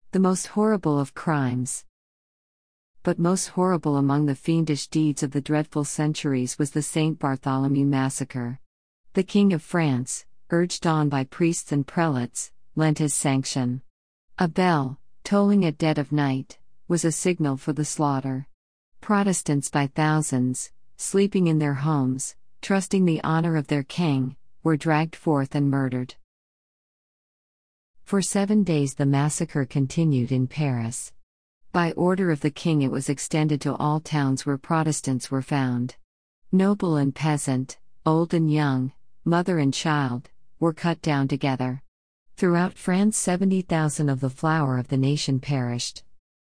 The most horrible of crimes. But most horrible among the fiendish deeds of the dreadful centuries was the Saint Bartholomew massacre. The King of France, urged on by priests and prelates, lent his sanction. A bell, tolling at dead of night, was a signal for the slaughter. Protestants by thousands, sleeping in their homes, trusting the honor of their king, were dragged forth and murdered. For 7 days the massacre continued in Paris. By order of the king it was extended to all towns where Protestants were found. Noble and peasant, old and young, mother and child, were cut down together. Throughout France 70,000 of the flower of the nation perished.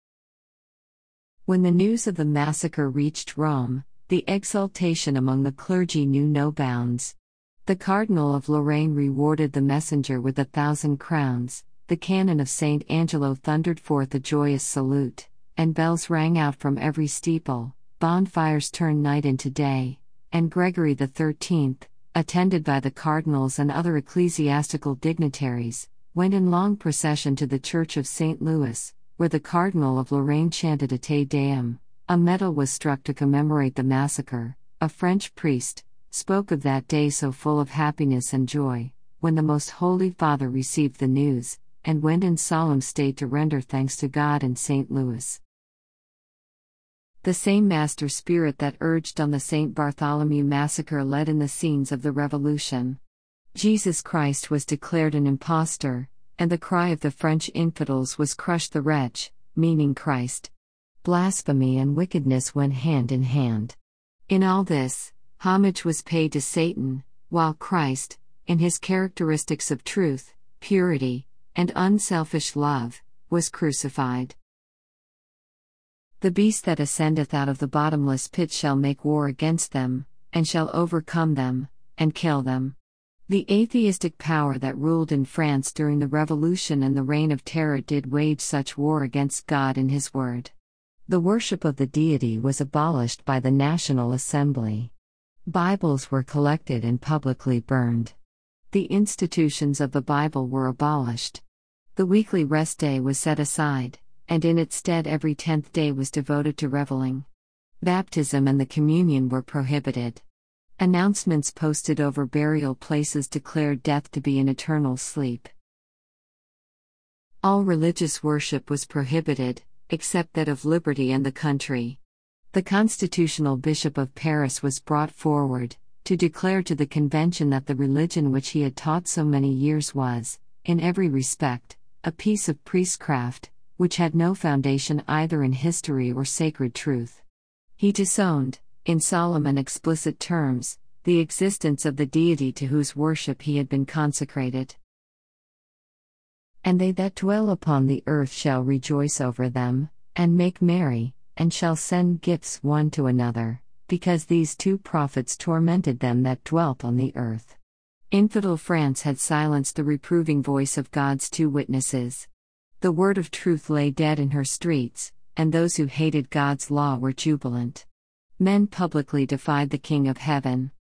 When the news of the massacre reached Rome, the exultation among the clergy knew no bounds. The Cardinal of Lorraine rewarded the messenger with 1,000 crowns, the cannon of St. Angelo thundered forth a joyous salute, and bells rang out from every steeple, bonfires turned night into day, and Gregory XIII, attended by the cardinals and other ecclesiastical dignitaries, went in long procession to the Church of St. Louis, where the Cardinal of Lorraine chanted a Te Deum. A medal was struck to commemorate the massacre. A French priest spoke of that day so full of happiness and joy, when the Most Holy Father received the news, and went in solemn state to render thanks to God in St. Louis. The same master spirit that urged on the St. Bartholomew massacre led in the scenes of the Revolution. Jesus Christ was declared an impostor, and the cry of the French infidels was "Crush the wretch," meaning Christ. Blasphemy and wickedness went hand in hand. In all this, homage was paid to Satan, while Christ, in his characteristics of truth, purity, and unselfish love, was crucified. The beast that ascendeth out of the bottomless pit shall make war against them, and shall overcome them, and kill them. The atheistic power that ruled in France during the Revolution and the Reign of Terror did wage such war against God in His Word. The worship of the deity was abolished by the National Assembly. Bibles were collected and publicly burned. The institutions of the Bible were abolished. The weekly rest day was set aside, and in its stead every 10th day was devoted to reveling. Baptism and the communion were prohibited. Announcements posted over burial places declared death to be an eternal sleep. All religious worship was prohibited, except that of liberty and the country. The constitutional bishop of Paris was brought forward, to declare to the convention that the religion which he had taught so many years was, in every respect, a piece of priestcraft, which had no foundation either in history or sacred truth. He disowned, in solemn and explicit terms, the existence of the deity to whose worship he had been consecrated. And they that dwell upon the earth shall rejoice over them, and make merry, and shall send gifts one to another, because these 2 prophets tormented them that dwelt on the earth. Infidel France had silenced the reproving voice of God's 2 witnesses. The word of truth lay dead in her streets, and those who hated God's law were jubilant. Men publicly defied the King of Heaven.